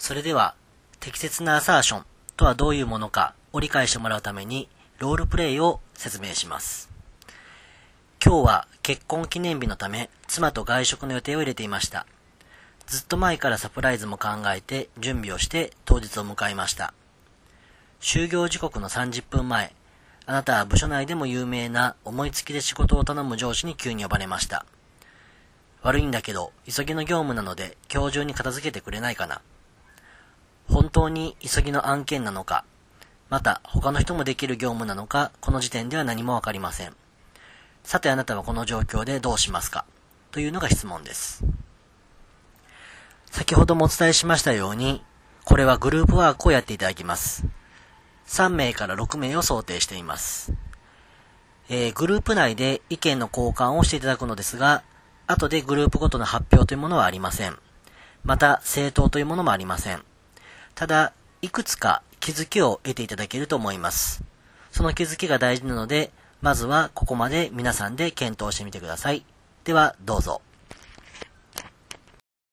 それでは、適切なアサーションとはどういうものかを理解してもらうために、ロールプレイを説明します。今日は結婚記念日のため、妻と外食の予定を入れていました。ずっと前からサプライズも考えて準備をして当日を迎えました。就業時刻の30分前、あなたは部署内でも有名な思いつきで仕事を頼む上司に急に呼ばれました。悪いんだけど、急ぎの業務なので今日中に片付けてくれないかな。本当に急ぎの案件なのか、また他の人もできる業務なのか、この時点では何もわかりません。さてあなたはこの状況でどうしますかというのが質問です。先ほどもお伝えしましたように、これはグループワークをやっていただきます。3名から6名を想定しています。グループ内で意見の交換をしていただくのですが、後でグループごとの発表というものはありません。また、政党というものもありません。ただ、いくつか気づきを得ていただけると思います。その気づきが大事なので、まずはここまで皆さんで検討してみてください。では、どうぞ。